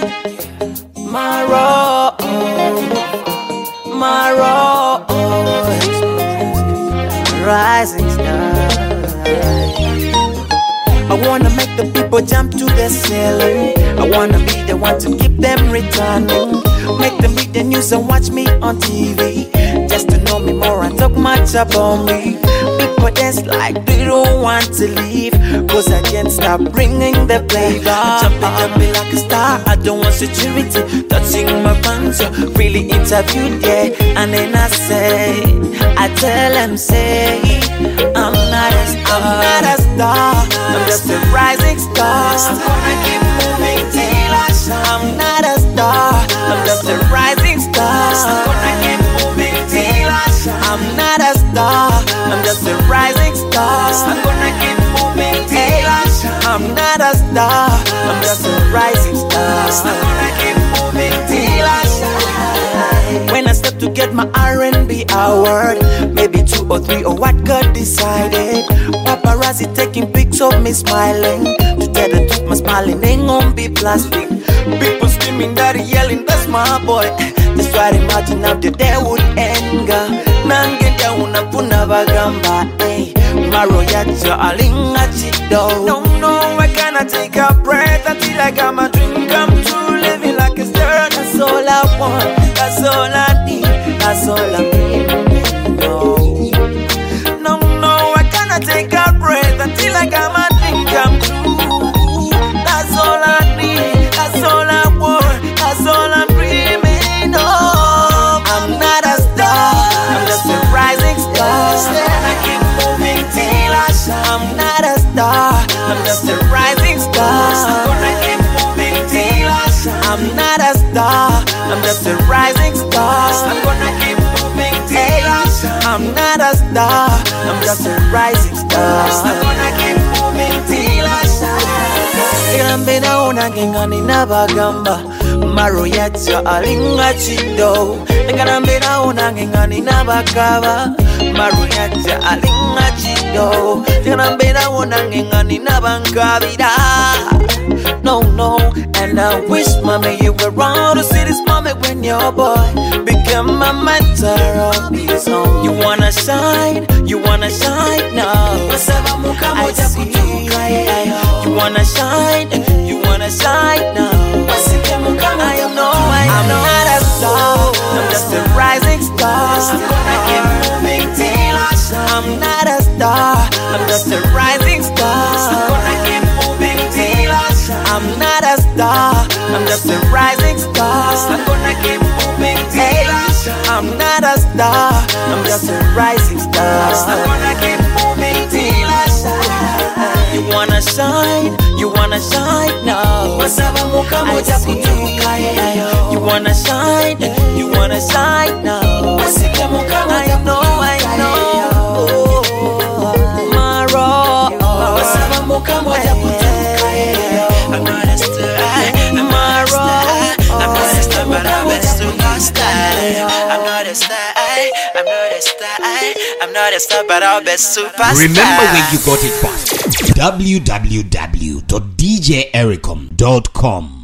My road, my road, rising star. I wanna make the people jump to the ceiling. I wanna be the one to keep them returning. Make them read the news and watch me on TV, just to know me more and talk much about me. People dance like they don't want to leave, cause I can't stop bringing the flavor. Jumping like a star, I don't want security touching my pants, really interviewed, yeah. And then I tell them, say, I'm not a star, I'm just a rising star. I'm gonna keep moving till I shine. I'm not a star, I'm just a rising star. I'm gonna keep moving till I shine. I'm not a star, I'm just a rising star. I'm gonna keep moving till I shine. I'm not a star, I'm just a rising star. I'm gonna keep moving till I shine. When I step to get my R&B award, maybe 2 or 3 or what God decided. Paparazzi taking pics of me smiling. To tell the truth, my smiling ain't gonna be plastic. People screaming, daddy yelling, that's my boy. Just try to imagine how the day would end. Nangenda unapuna bagamba, eh. Maro yacha alinga chido. No, I cannot take a breath until I got my dream come true. Living like a star, that's all I want, that's all I need, that's all I need. No, I cannot take a breath until I got my dream come true. That's all I need, that's all I want, that's all I'm dreaming of. I'm not a star, I'm just a rising star. I keep moving till I shine. I'm not a star, I'm just a rising star. I'm gonna keep moving till I shine. I'm not a star, I'm just a rising star. I'm gonna keep moving till I shine. I'm not a star, I'm just a rising star. I'm gonna keep moving till I shine. Ngambena unangengani nabagamba Maro yacha alinga chido. Ngambena unangengani nabakaba Maro yacha alinga chido. Ngambena unangengani nabankabira. No, and I wish, mommy, you were around to see this moment when your boy became a mentor of his own. You wanna shine now. I see. You wanna shine now. I know. I'm not a star, I'm just a rising star. I'm gonna keep moving till I shine. I'm not a star, I'm just a rising star. I'm gonna keep moving till I shine. I'm not a star, I'm just a rising star. I'm gonna keep moving till I shine. I'm not a star, I'm just a rising star. I'm gonna keep moving till I shine. You wanna shine now. I see. You wanna shine now. I know. My road, I'm not a star, but I'm a superstar. I'm not a star, but I'm a superstar. Remember where you got it from. www.djericom.com